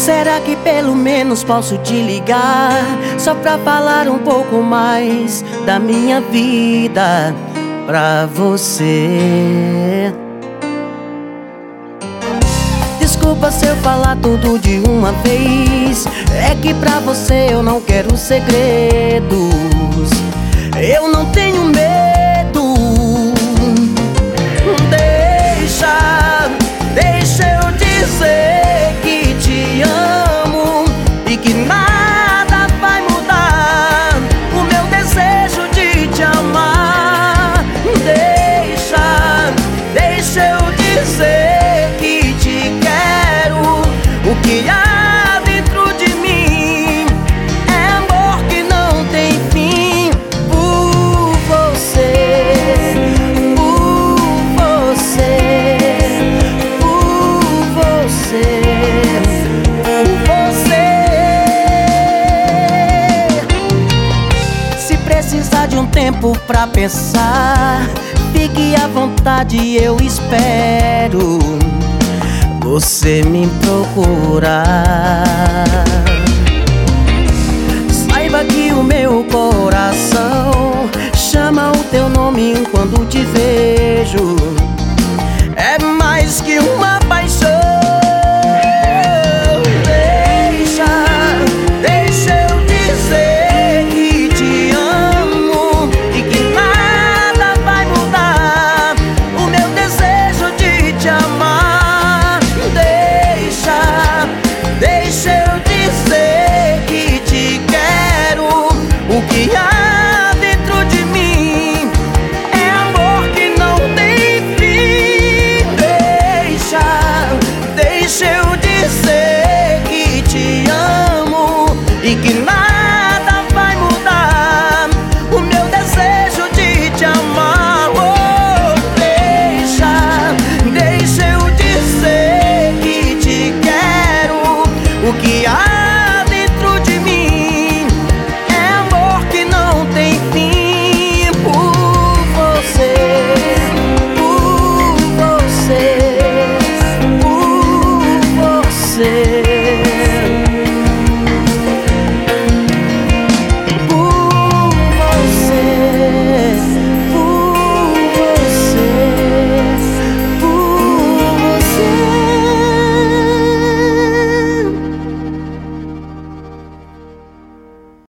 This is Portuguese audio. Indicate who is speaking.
Speaker 1: Será que pelo menos posso te ligar só pra falar um pouco mais da minha vida pra você? Desculpa se eu falar tudo de uma vez, é que pra você eu não quero segredos. Eu não tenho medo. Deixa eu dizer que te amo e que nada vai mudar o meu desejo de te amar. Deixa eu dizer que te quero. O que há dentro de mim é amor que não tem fim por você, por você, por você, por você. Se precisar de um tempo pra pensar, fique à vontade, eu espero você me procurar. Saiba que o meu coração chama o teu nome quando te vejo. É mais que uma paixão. Deixa eu dizer que te amo e que nada vai mudar o meu desejo de te amar. Deixa eu dizer que te quero. O que há dentro de mim é amor que não tem fim. Deixa eu dizer que te amo e que nada vai mudar o meu desejo de te amar. Oh, deixa eu dizer que te quero. O que há dentro de mim é amor que não tem fim por você, por você, por você.